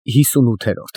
58-րդ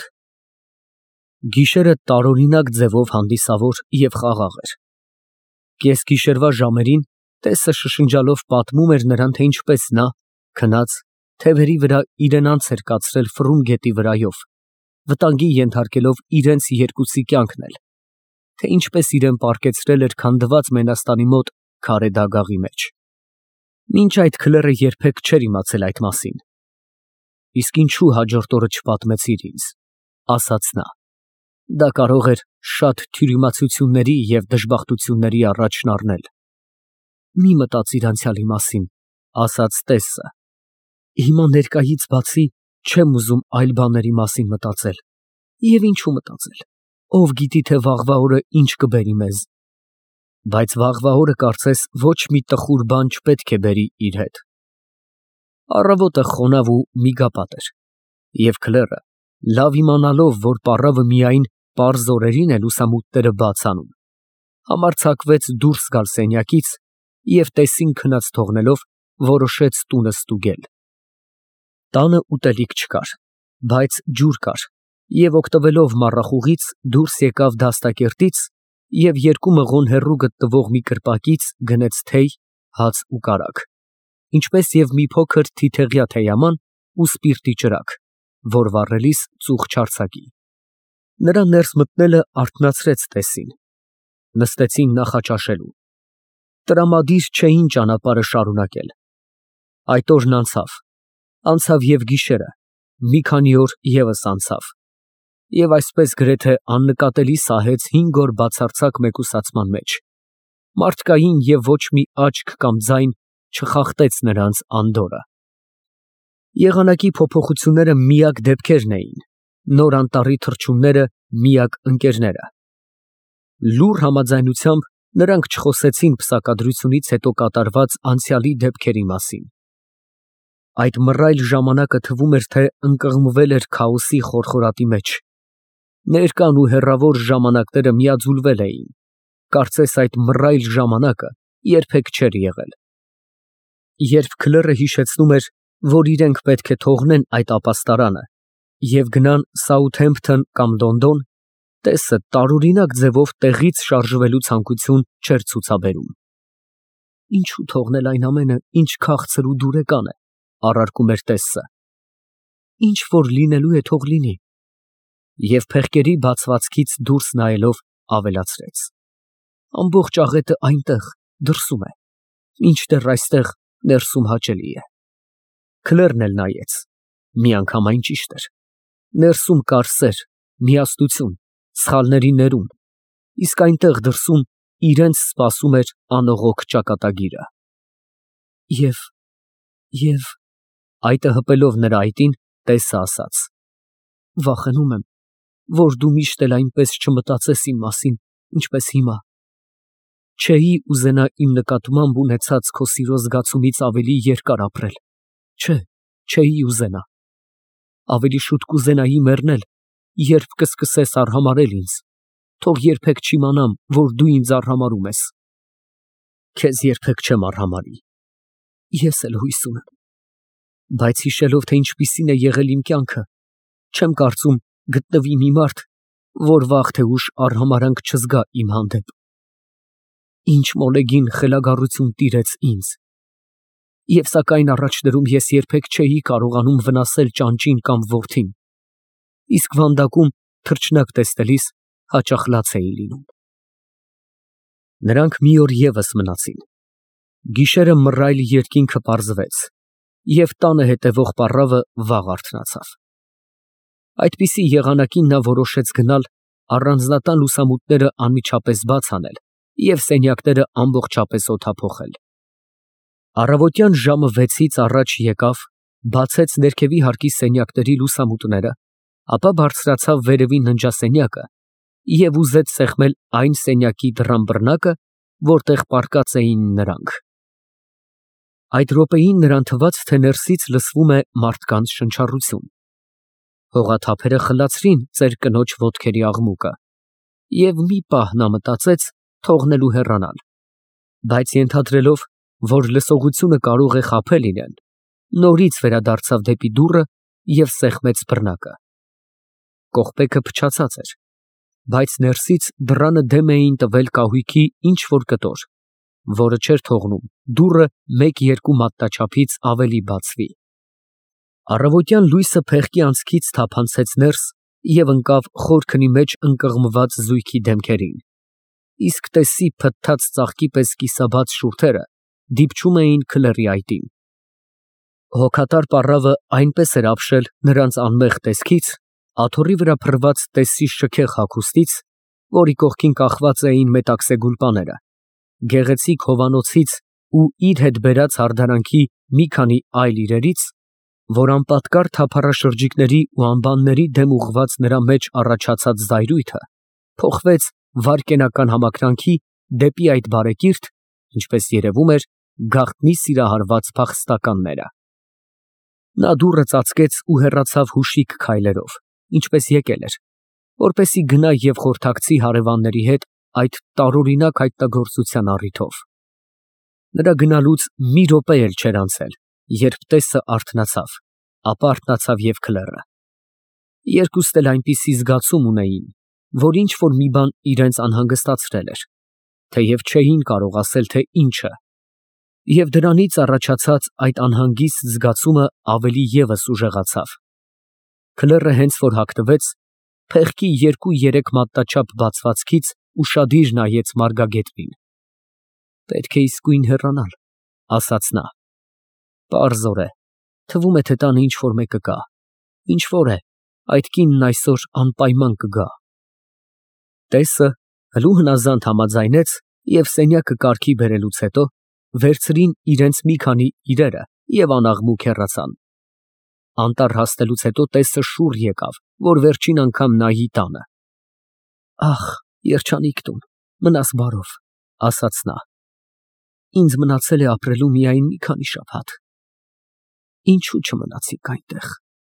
Գիշերը տարօրինակ ձևով հանդիսավոր և խաղաղ էր։ Կեսգիշերվա ժամերին տեսը շշնջալով պատմում էր նրան, թե ինչպես նա, քնած, թևերի վրա իրեն անց էր կացրել ֆռուն գետի վրայով, վտանգի ենթարկելով իրենց երկուսի կյանքն էլ, թե ինչպես իրեն պառկեցրել էր քանդված Մենաստանի մոտ քարե դագաղի մեջ։ Մինչ այդ քլերը երբեք չէր իմացել այդ մասին։ Իսկ ինչու հաջորդ օրը չպատմեցիր ինձ, ասաց նա, դա կարող էր շատ թյուրիմացությունների և դժբախտությունների առաջն առնել։ Մի մտածիր անցյալի մասին, ասաց տեսը, հիմա ներկայից բացի չեմ ուզում այլ բաների մասին մտածել, և ինչու մտածել, ով գիտի, թե վաղվա օրը ինչ կբերի մեզ, բայց վաղվա օրը կարծես ոչ մի տխուր բան չպետք է բերի իր հետ։ Առավոտը խոնավ ու միգապատ էր, և քլերը, լավ իմանալով, որ պառավը միայն պարզ օրերին է լուսամուտները բաց անում, համարձակվեց դուրս գալ սենյակից և տեսին քնած թողնելով, որոշեց տունը ստուգել։ Տանը ուտելիք չկար, բայց ջուր կար, և օգտվելով մառախուղից դուրս եկավ դաստակերտից և երկու մղոն հեռու գտնվող մի կրպակից գնեց թեյ, հաց ու կարագ, ինչպես և մի փոքր թիթեղյա թեյաման ու սպիրտի ճրագ, որ վառելիս ծուխ չարձակի։ Նրա ներս մտնելը արթնացրեց տեսին։ Նստեցին նախաճաշելու։ Տրամադիր չէին ճանապարհը շարունակել։ Այդ օրն անցավ և գիշերը, մի քանի օր ևս անցավ, և այսպես գրեթե աննկատելի սահեց 5 օր բացարձակ մեկուսացման մեջ։ Մարդկային և ոչ մի աչք կամ ձայն չխախտեց նրանց անդորրը։ Եղանակի փոփոխությունները միակ դեպքերն էին, նոր անտառի թռչունները միակ ընկերները։ Լուռ համաձայնությամբ նրանք չխոսեցին պսակադրությունից հետո կատարված անցյալի դեպքերի մասին։ Այդ մռայլ ժամանակը թվում էր, թե ընկղմվել էր քաոսի խորխորատի մեջ։ Ներկան ու հեռավոր ժամանակները միաձուլվել էին, կարծես այդ մռայլ ժամանակը երբեք չէր եղել։ Երբ քլերը հիշեցնում էր, որ իրենք պետք է թողնեն այդ ապաստարանը և գնան Սաութհեմփթոն կամ Լոնդոն, տեսը տարօրինակ ձևով տեղից շարժվելու ցանկություն չէր ցուցաբերում։ Ինչու թողնել այն ամենը, ինչ քաղցր ու դուրեկան է, առարկում էր տեսը։ Ինչ որ լինելու է, թող լինի։ Եվ փեղկերի բացվածքից դուրս նայելով ավելացրեց. ամբողջ աղետը այնտեղ, դրսում է, մինչդեռ այստեղ ներսում հաճելի է։ Քլերն էլ նայեց, միանգամայն ճիշտ էր։ Ներսում կար սեր, միասնություն, սխալների ներում, իսկ այնտեղ դրսում իրենց սպասում էր անողոք ճակատագիրը։ Եվ այտը հպելով նրա այտին, տեսը ասաց. վախենում եմ, որ դու միշտ էլ այնպես չմտածես իմ մասին, ինչպես հիմա։ Չէի ուզենա իմ նկատմամբ ունեցած քո սիրո զգացումից ավելի երկար ապրել, չէ, չէի ուզենա։ Ավելի շուտ կուզենայի մեռնել, երբ կսկսես արհամարհել ինձ, թող երբեք չիմանամ, որ դու ինձ արհամարհում ես։ Քեզ երբեք չեմ արհամարհի։ Ես էլ հույս ունեմ, բայց հիշելով, թե ինչպիսին է եղել իմ կյանքը, չեմ կարծում գտնվի մի մարդ, որ վաղ թե ուշ արհամարհանք չզգա իմ հանդեպ։ Ինչ մոլեգին խելագարություն տիրեց ինձ։ Եվ սակայն առաջներում ես երբեք չէի կարողանում վնասել ճանճին կամ որդին, իսկ վանդակում թռչնակ տեսնելիս հաճախ լաց էի լինում։ Նրանք մի օր ևս մնացին։ Գիշերը մռայլ երկինքը պարզվեց, և տանը հետևող պառավը վաղ արթնացավ։ Այդպիսի եղանակին նա որոշեց գնալ, առանձնատան լուսամուտները անմիջապես բաց անել և սենյակները ամբողջապես օդափոխել։ Առավոտյան ժամը 6-ից առաջ եկավ, բացեց ներքևի հարկի սենյակների լուսամուտները, ապա բարձրացավ վերևի ննջասենյակը և ուզեց սեղմել այն սենյակի դռան բռնակը, որտեղ պառկած էին նրանք։ Այդ րոպեին նրան թվաց, թե ներսից լսվում է մարդկանց շնչառություն։ Հողաթափերը խլացրին ծեր կնոջ ոտքերի աղմուկը, և մի պահ նա մտածեց թողնել ու հեռանալ, բայց ենթադրելով, որ լսողությունը կարող է խաբել իրեն, նորից վերադարձավ դեպի դուռը և սեղմեց բռնակը։ կողպեքը փչացած էր, բայց ներսից դռանը դեմ էին տվել կահույքի ինչ-որ կտոր, որը չէր թողնում դուռը 1-2 մատնաչափից ավելի բացվի։ Առավոտյան լույսը փեղկի անցքից թափանցեց ներս և ընկավ խոր քնի մեջ ընկղմված զույգի դեմքերին, իսկ տեսի փթթած ծաղկի պես կիսաբաց շուրթերը դիպչում էին քլերի այտին։ Հոգատար պառավը այնպես էր ապշել նրանց անմեղ տեսքից, աթոռի վրա փռված տեսի շքեղ հագուստից, որի կողքին կախված էին մետաքսե գուլպաները, գեղեցիկ հովանոցից ու իր հետ բերած հարդարանքի մի քանի այլ իրերից, որ անպատկար թափառաշրջիկների ու անբանների դեմ ուղղված նրա մեջ առաջացած զայրույթը փոխվեց վայրկենական համակրանքի դեպի այդ բարեկիրթ, ինչպես երևում էր, գաղտնի սիրահարված փախստականները։ Նա դուռը ծածկեց ու հեռացավ հուշիկ քայլերով, ինչպես եկել էր, որպեսզի գնա և խորհրդակցի հարևանների հետ այդ տարօրինակ հայտնագործության առիթով։ Նրա գնալուց մի րոպե էլ չէր անցել, երբ տեսը արթնացավ, ապա արթնացավ և քլերը։ Երկուստ էլ այնպիսի զգացում ունեին, որ ինչ֊որ մի բան իրենց անհանգստացրել էր, թեև չէին կարող ասել, թե ինչը, և դրանից առաջացած այդ անհանգիստ զգացումը ավելի ևս ուժեղացավ։ Քլերը հենց որ հագնվեց, փեղկի 2-3 մատնաչափ բացվածքից ուշադիր նայեց մարգագետին։ «Պետք է իսկույն հեռանալ», ասաց նա։ «Պարզոր է, թվում է, թե տանը ինչ֊որ մեկը կա, ինչ֊որ է, այդ կինն այսօր անպայման կգա»։ Տեսը հլու հնազանդ համաձայնեց և սենյակը կարգի բերելուց հետո վերցրին իրենց մի քանի իրերը և անաղմուկ հեռացան։ Անտառ հասնելուց հետո տեսը շուռ եկավ, որ վերջին անգամ նայի տանը։ «Ախ, երջանիկ տուն, մնաս բարով», ասաց նա։ «Ինձ մնացել է ապրելու միայն մի քանի շաբաթ։ Ինչու չմնացիք այնտեղ»։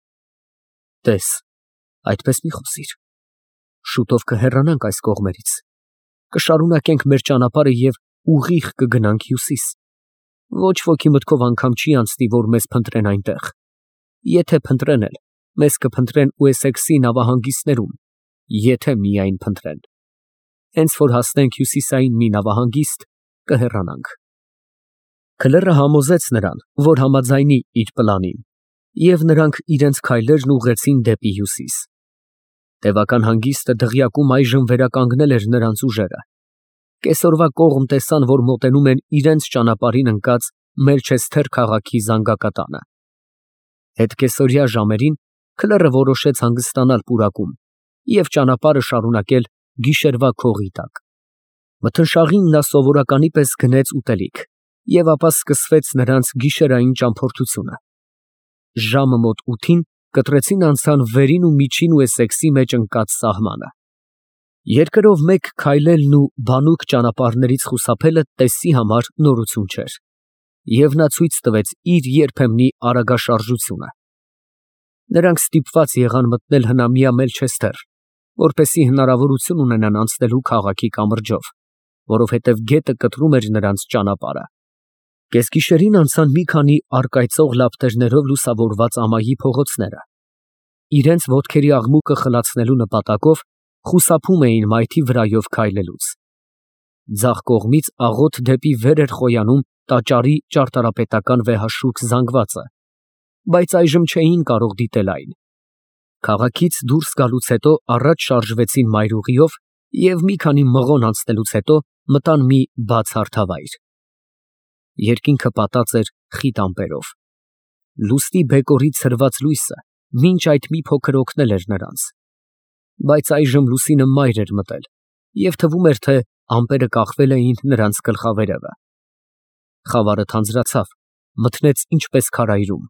«Տես, այդպես մի խոսիր։ Շուտով կհեռանանք այս կողմերից, կշարունակենք մեր ճանապարհը և ուղիղ կգնանք հյուսիս։ Ոչ ոքի մտքով անգամ չի անցնի, որ մեզ փնտրեն այնտեղ։ Եթե փնտրեն էլ, մեզ կփնտրեն Ուեսեքսի նավահանգիստներում, եթե միայն փնտրեն։ Հենց որ հասնենք հյուսիսային մի նավահանգիստ, կհեռանանք»։ Քլերը համոզեց նրան, որ համաձայնի իր պլանին, և նրանք իրենց քայլերն ուղղեցին դեպի հյուսիս։ Տևական հանգիստը դղյակում այժմ վերականգնել էր նրանց ուժերը։ Կեսօրվա կողմ տեսան, որ մոտենում են իրենց ճանապարհին ընկած Մելչեսթեր քաղաքի զանգակատանը։ Հետկեսօրյա ժամերին քլերը որոշեց հանգստանալ պուրակում և ճանապարհը շարունակել գիշերվա քողի տակ։ Մթնշաղին նա սովորականի պես գնեց ուտելիք, և ապա սկսվեց նրանց գիշերային ճամփորդությունը։ Ժամը մոտ 8-ին կտրեցին անցան վերին ու միջին Ուեսեքսի մեջ ընկած սահմանը։ Երկրով մեկ քայլելն ու բանուկ ճանապարհներից խուսափելը տեսի համար նորություն չէր, և նա ցույց տվեց իր երբեմնի արագաշարժությունը։ Նրանք ստիպված եղան մտնել հնամյա Մելչեսթեր, որպեսզի հնարավորություն ունենան անցնելու քաղաքի կամրջով, որովհետև գետը կտրում էր նրանց ճանապարհը։ Կեսգիշերին անցան մի քանի առկայծող լապտերներով լուսավորված ամայի փողոցները։ Իրենց ոտքերի աղմուկը խլացնելու նպատակով խուսափում էին մայթի վրայով քայլելուց։ Ձախ կողմից աղոտ դեպի վեր էր խոյանում տաճարի ճարտարապետական վեհաշուք զանգվածը, բայց այժմ չէին կարող դիտել այն։ Քաղաքից դուրս գալուց հետո առաջ շարժվեցին մայրուղիով և մի քանի մղոն անցնելուց հետո մտան մի բաց հարթավայր։ Երկինքը պատած էր խիտ ամպերով։ Լուսնի բեկորից հրված լույսը մինչ այդ մի փոքր օգնել էր նրանց, բայց այժմ լուսինը մայր էր մտել, և թվում էր, թե ամպերը կախվել էին նրանց գլխավերևը։ Խավարը թանձրացավ, մթնեց ինչպես քարայրում։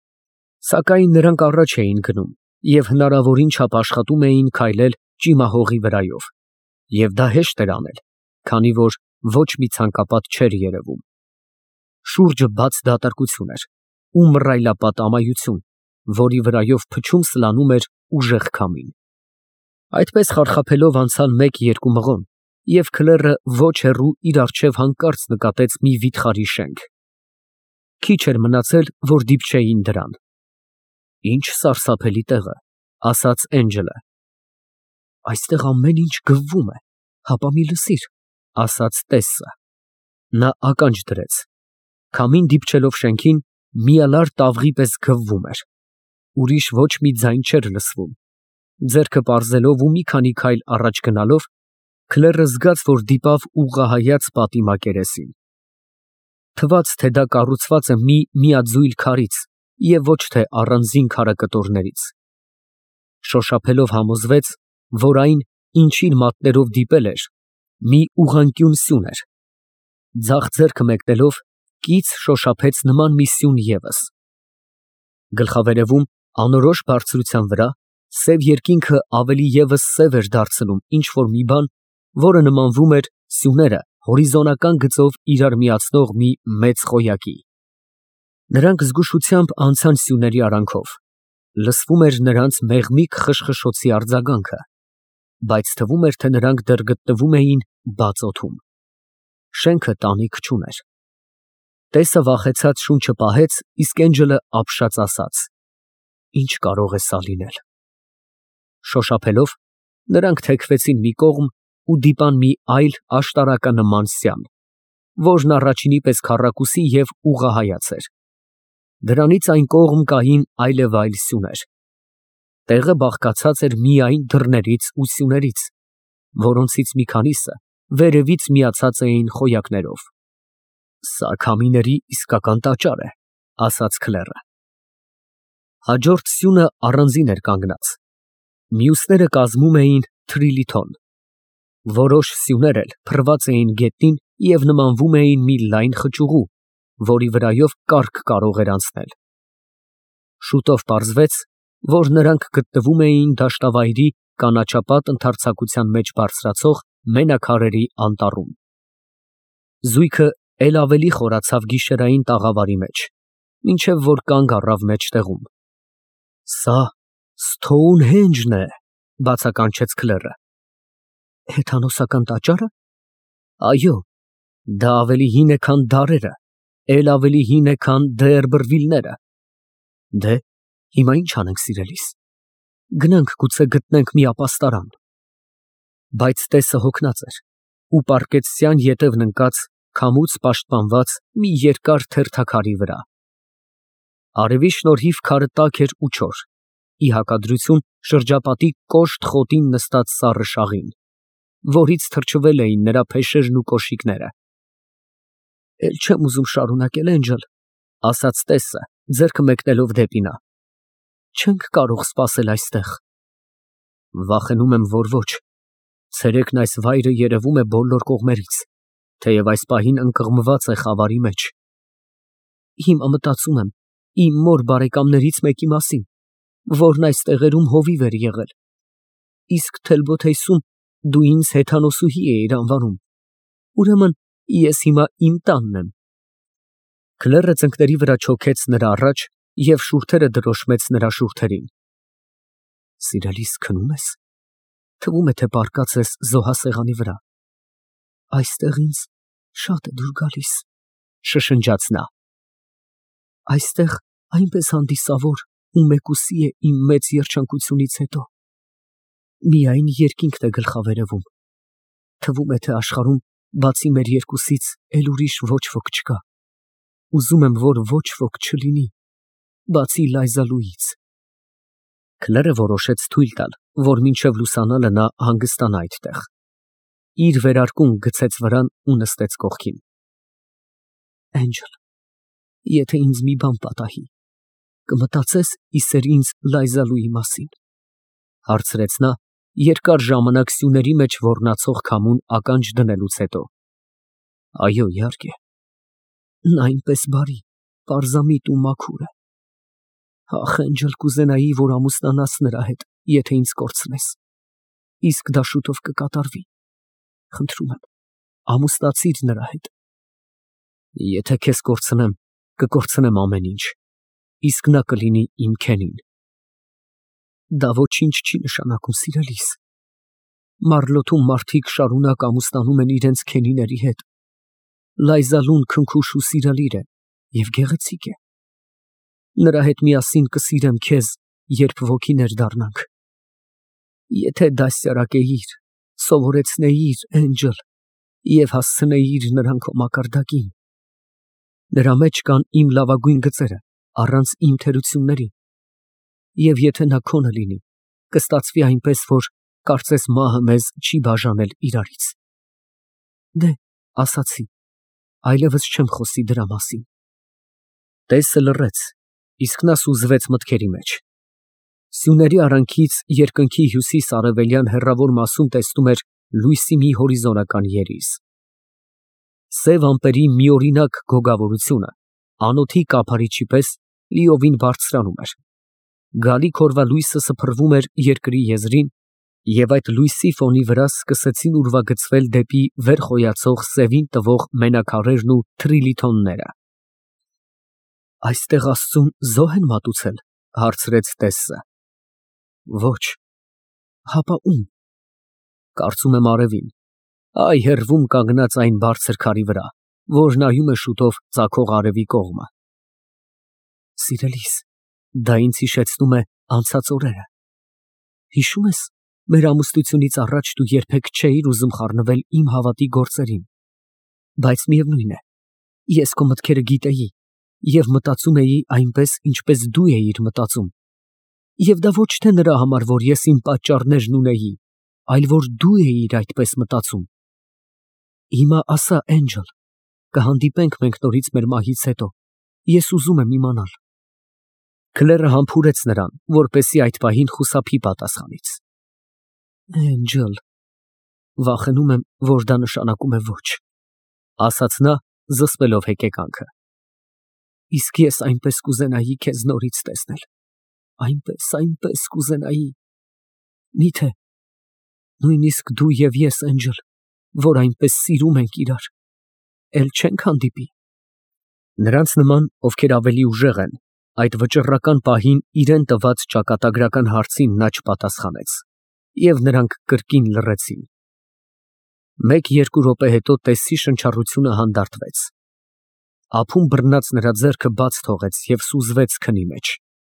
Սակայն նրանք առաջ էին գնում և հնարավորին չափ աշխատում էին քայլել ճիմահողի վրայով, և դա հեշտ էր անել, քանի որ ոչ մի ցանկապատ չէր երևում։ Շուրջը բաց դատարկություն էր ու մռայլապատ ամայություն, որի վրայով փչում սլանում էր ուժեղ քամին։ Այդպես խարխափելով անցան 1-2 մղոն, և քլերը ոչ հեռու իր առջև հանկարծ նկատեց մի վիթխարի շենք։ Քիչ էր մնացել, որ դիպչեին դրան։ «Ինչ սարսափելի տեղ է», ասաց Էնջելը, այստեղ ամեն ինչ գվվում է, հապա մի լսիր, ասաց տեսը։ Նա ականջ դրեց։ Քամին դիպչելով շենքին, միալար տավղի պես գվվում էր։ Ուրիշ ոչ մի ձայն չէր լսվում։ Ձեռքը պարզելով ու մի քանի քայլ առաջ գնալով, Քլերը զգաց, որ դիպավ ուղղահայաց պատի մակերեսին։ Թվաց, թե դա կառուցված է մի միաձույլ քարից և ոչ թե առանձին քարակտորներից։ Շոշափելով համոզվեց, որ այն, ինչին մատներով դիպել էր, մի ուղղանկյուն սյուն էր։ Ձախ ձեռքը մեկնելով, կից շոշափեց նման մի սյուն ևս։ Գլխավերևում, անորոշ բարձրության վրա, սև երկինքը ավելի ևս սև էր դարձնում ինչ-որ մի բան, որը նմանվում էր սյուները հորիզոնական գծով իրար միացնող մի մեծ խոյակի։ Նրանք զգուշությամբ անցան սյուների արանքով։ Լսվում էր նրանց մեղմիկ խշխշոցի արձագանքը, բայց թվում էր, թե նրանք դեռ գտնվում էին բաց օդում։ Շենքը տանիք չուներ։ Տեսը վախեցած շունչը պահեց, իսկ Էնջելը ապշած ասաց. «Ինչ կարող է սա լինել»։ Շոշափելով, նրանք թեքվեցին մի կողմ ու դիպան մի այլ աշտարականման սյան, որն առաջինի պես քառակուսի և ուղղահայաց էր։ Դրանից այն կողմ կային այլևայլ սյուներ։ Տեղը բաղկացած էր միայն դռներից ու սյուներից, որոնցից մի քանիսը վերևից միացած էին խոյակներով։ Սա քամիների իսկական տաճար է, ասաց Քլերը։ Հաջորդ սյունը առանձին էր կանգնած։ Մյուսները կազմում էին թրիլիթոն։ Որոշ սյուներ էլ փռված էին գետնին և նմանվում էին մի լայն խճուղու, որի վրայով կառք կարող էր անցնել։ Շուտով պարզվեց, որ նրանք գտնվում էին դաշտավայրի կանաչապատ ընդարձակության մեջ բարձրացող մենաքարերի անտառում։ Զույգը էլ ավելի խորացավ գիշերային տաղավարի մեջ, մինչև որ կանգ առավ մեջտեղում։ Սա Սթոունհենջն է, բացականչեց Քլերը։ Հեթանոսական տաճա՞ռը։ Այո, դա ավելի հին է, քան դարերը, էլ ավելի հին է, քան Դերբրվիլները։ Դե, հիմա ինչ անենք, սիրելիս։ Գնանք, գուցե գտնենք մի ապաստարան։ Բայց տեսը հոգնած էր ու պառկեց սյան ետևն ընկած, քամուց պաշտպանված մի երկար թերթաքարի վրա։ Արևի շնորհիվ քարը տաք էր ու չոր, ի հակադրություն շրջապատի կոշտ խոտին նստած սառը շաղին, որից թրջվել էին նրա փեշերն ու կոշիկները։ Էլ չեմ ուզում շարունակել, Էնջել, ասաց տեսը, ձեռքը մեկնելով դեպի նա։ Չենք կարող սպասել այստեղ։ Վախենում եմ, որ ոչ։ Ցերեկն այս վայրը երևում է բոլոր կողմերից, թեև այս պահին ընկղմված է խավարի մեջ։ Հիմա մտածում եմ իմ մոր բարեկամներից մեկի մասին, որն այս տեղերում հովիվ էր եղել։ Իսկ Թելբոթեյսում դու ինձ հեթանոսուհի էիր անվանում։ Ուրեմն ես հիմա իմ տանն եմ։ Քլերը ծնկների վրա չոքեց նրա առաջ և շուրթերը դրոշմեց նրա շուրթերին։ Սիրելիս, քնում ես։ Թվում է, թե պառկած ես զոհասեղանի վրա։ Այստեղ ինձ շատ է դուր գալիս, շշնջաց նա։ Այստեղ այնպես հանդիսավոր ու մեկուսի է իմ մեծ երջանկությունից հետո։ Միայն երկինքն է գլխավերևում։ Թվում է, թե աշխարհում բացի մեր երկուսից էլ ուրիշ ոչ ոք չկա։ Ուզում եմ, որ ոչ ոք չլինի, բացի Լայզալուից։ Քլերը որոշեց թույլ տալ, որ մինչև լուսանալը նա հանգստանա այդտեղ։ Իր վերարկուն գցեց վրան ու նստեց կողքին։ Էնջել, եթե ինձ մի բան պատահի, կմտածես իսեր ինձ Լայզալուի մասին, հարցրեց նա, երկար ժամանակ սյուների մեջ ոռնացող քամուն ականջ դնելուց հետո։ Այո, իհարկե։ Նա այնպես բարի, պարզամիտ ու մաքուր է։ Ախ, Էնջել, կուզենայի, որ ամուսնանաս նրա հետ, եթե ինձ կորցնես։ Իսկ դա շուտով կկատարվի։ Խնդրում եմ, ամուսնացիր նրա հետ։ Եթե քեզ կորցնեմ, կկորցնեմ ամեն ինչ, իսկ նա կլինի իմ քենին։ Դա ոչինչ չի նշանակում, սիրելիս։ Մարլոթում մարդիկ շարունակ ամուսնանում են իրենց քենիների հետ։ Լայզալուն քնքուշ ու սիրալիր է և գեղեցիկ է։ Նրա հետ միասին կսիրեմ քեզ, երբ ոգիներ դառնանք։ Եթե դաստիարակեիր, սովորեցնեիր, Էնջել, և հասցնեիր նրան քո մակարդակին։ Նրա մեջ կան իմ լավագույն գծերը, առանց իմ թերությունների, և եթե նա քոնը լինի, կստացվի այնպես, որ կարծես մահը մեզ չի բաժանել իրարից։ Դե, ասացի, այլևս չեմ խոսի դրա մասին։ Տեսը լռեց, իսկ նա սուզվեց մտքերի մեջ։ Սյուների արանքից երկնքի հյուսիս֊արևելյան հեռավոր մասում տեսնում էր լույսի մի հորիզոնական երիզ։ Սև ամպերի միօրինակ գոգավորությունը անոթի կափարիչի պես լիովին բարձրանում էր։ Գալիք օրվա լույսը սփռվում էր երկրի եզրին, և այդ լույսի ֆոնի վրա սկսեցին ուրվագծվել դեպի վեր խոյացող սևին տվող մենակարերն ու թրիլիթոնները։ Այստեղ Աստծուն զոհ են մատուցել, հարցրեց Տեսը։ Ոչ, հապա ում։ Կարծում եմ արևին, այ հեռվում կանգնած այն բարձր քարի վրա, որ նայում է շուտով ծագող արևի կողմը։ Սիրելիս, դա ինձ հիշեցնում է անցած օրերը։ Հիշո՞ւմ ես, մեր ամուսնությունից առաջ դու երբեք չէիր ուզում խառնվել իմ հավատի գործերին, բայց միևնույն է, ես քո մտքերը գիտեի և մտածում էի այնպես, ինչպես դու էիր մտածում, և դա ոչ թե նրա համար, որ ես իմ պատճառներն ունեի, այլ որ դու էիր այդպես մտածում։ Հիմա ասա, Էնջել, կհանդիպենք մենք նորից մեր մահից հետո, ես ուզում եմ իմանալ։ Քլերը համբուրեց նրան, որպեսզի այդ պահին խուսափի պատասխանից։ Էնջել, վախենում եմ, որ դա նշանակում է ոչ, ասաց նա, զսպելով հեկեկանքը։ Իսկ ես այնպես կուզենայի քեզ նորից տեսնել, այնպես կուզենայի։ Միթե նույնիսկ դու և ես, Էնջել, որ այնպես սիրում ենք իրար, էլ չենք հանդիպի։ Նրանց նման, ովքեր ավելի ուժեղ են, այդ վճռական պահին իրան տված ճակատագրական հարցին նա չպատասխանեց, և նրանք կրկին լռեցին։ Մեկ-երկու րոպե հետո Տեսսի շնչառությունը հանդարտվեց։ Ափում բռնած նրա ձեռքը բաց թողեց և սուզվեց քնի մեջ։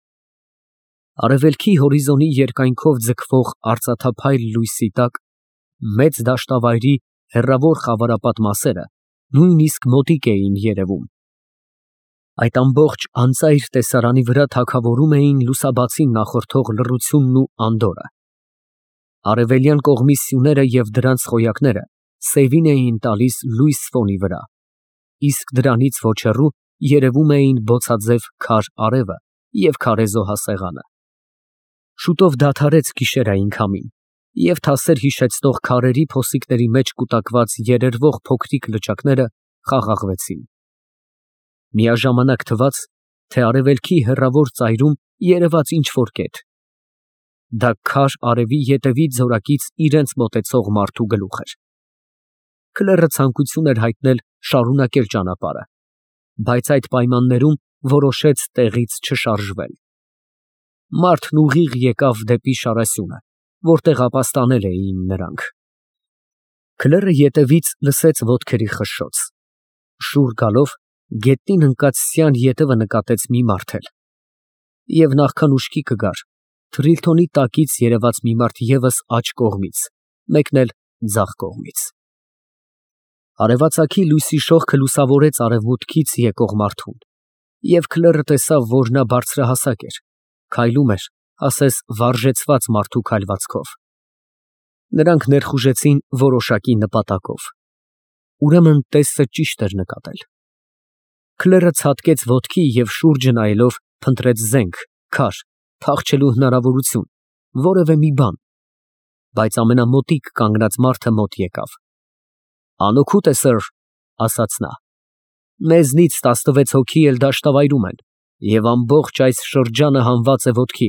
Արևելքի հորիզոնի երկայնքով ձգվող արծաթափայլ լույսի տակ մեծ դաշտավայրի հեռավոր խավարապատ մասերը նույնիսկ մոտիկ էին երևում։ Այդ ամբողջ անծայր տեսարանի վրա թագավորում էին լուսաբացին նախորդող լռությունն ու անդորրը։ Արևելյան կողմի սյուները և դրանց խոյակները սևին էին տալիս լույս ֆոնի վրա, իսկ դրանից ոչ հեռու երևում էին բոցաձև քար արևը և քարե զոհասեղանը։ Շուտով դադարեց գիշերային քամին, և թասեր հիշեցնող քարերի փոսիկների մեջ կուտակված երերվող փոքրիկ լճակները խաղաղվեցին։ Միաժամանակ թվաց, թե արևելքի հեռավոր ծայրում երևաց ինչ-որ կետ։ Դա քար արևի ետևի ձորակից իրենց մոտեցող մարդու գլուխ էր։ Քլերը ցանկություն էր հայտնել շարունակել ճանապարհը, բայց այդ պայմաններում որոշեց տեղից չշարժվել։ Մարդն ուղիղ եկավ դեպի շարասյունը, որտեղ ապաստանել էին նրանք։ Քլերը ետևից լսեց ոտքերի խշշոց։ Շուռ գալով, գետնին ընկած սյան ետևը նկատեց մի մարդ էլ։ Եվ նախքան ուշքի կգար, թրիլթոնի տակից երևաց մի մարդ ևս աջ կողմից, մեկն էլ ձախ կողմից։ Արևածագի լույսի շողքը լուսավորեց արևմուտքից եկող մարդուն, և Քլերը տեսավ, որ նա բարձրահասակ էր, քայլում էր, ասես վարժեցված մարդու քայլվածքով։ Նրանք ներխուժեցին որոշակի նպատակով։ Ուրեմն Տեսը ճիշտ էր նկատել։ Քլերը ցատկեց ոտքի և շուրջը նայելով փնտրեց զենք, քար, փախչելու հնարավորություն, որևէ մի բան, բայց ամենամոտիկ կանգնած մարդը մոտ եկավ։ Անօգուտ է, սըր, ասաց նա։ Մեզնից 16 հոգի էլ դաշտավայրում են, և ամբողջ այս շրջանը հանված է ոտքի։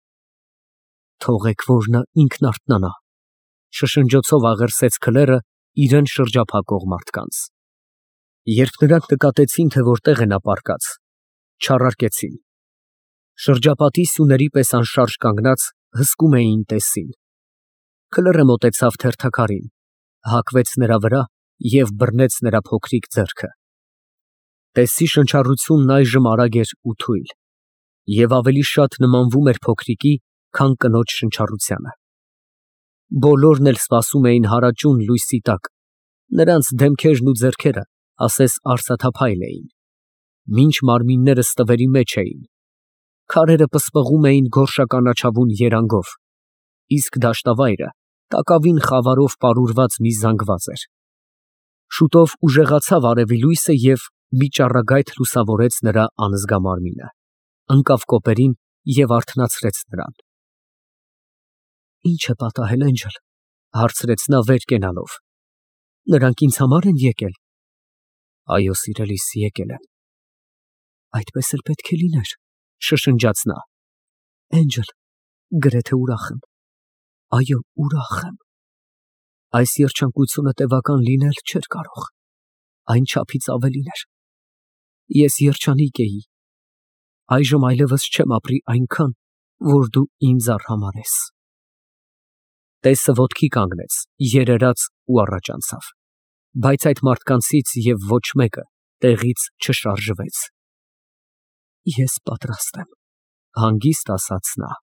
Թողեք, որ նա ինքն արթնանա, շշնջոցով աղերսեց Քլերը իրան շրջափակող մարդկանց։ Երբ նրանք նկատեցին, թե որտեղ է նա պառկած, չառարկեցին։ Շրջապատի սյուների պես անշարժ կանգնած հսկում էին Տեսսին։ Քլերը մոտեցավ թերթաքարին, հագվեց նրա վրա և բռնեց նրա փոքրիկ ձեռքը։ Տեսսի շնչառությունն այժմ արագ էր ու թույլ, և ավելի շատ նմանվում էր փոքրիկի, քան կնոջ շնչառությանը։ Բոլորն էլ սպասում էին հարաճուն լույսի տակ, նրանց դեմքերն ու ձեռքերը ասես արծաթափայլ էին, մինչ մարմինները ստվերի մեջ էին, քարերը պսպղում էին գորշականաչավուն երանգով, իսկ դաշտավայրը տակավին խավարով պարուրված մի զանգված էր։ Շուտով ուժեղացավ արևի լույսը և մի ճառագայթ լուսավորեց նրա անզգա մարմինը, ընկավ կոպերին և արթնացրեց նրան։ «Ի՞նչ է պատահել, Էնջել», հարցրեց նա վեր կենալով։ «Նրանք ինձ համար են եկել»։ «Այո, սիրելիս, եկել են»։ «Այդպես էլ պետք է լիներ», շշնջաց նա։ «Էնջել, գրեթե ուրախ եմ, այո, ուրախ եմ։ Այս երջանկությունը տևական լինել չէր կարող, այն չափից ավելին էր։ Ես երջանիկ էի, այժմ այլևս չեմ ապրի այնքան, որ դու ինձ արհամարհես»։ Տեսը ոտքի կանգնեց, երերաց ու առաջ անցավ, բայց այդ մարդկանցից և ոչ մեկը տեղից չշարժվեց։ «Ես պատրաստ եմ», հանգիստ ասաց նա։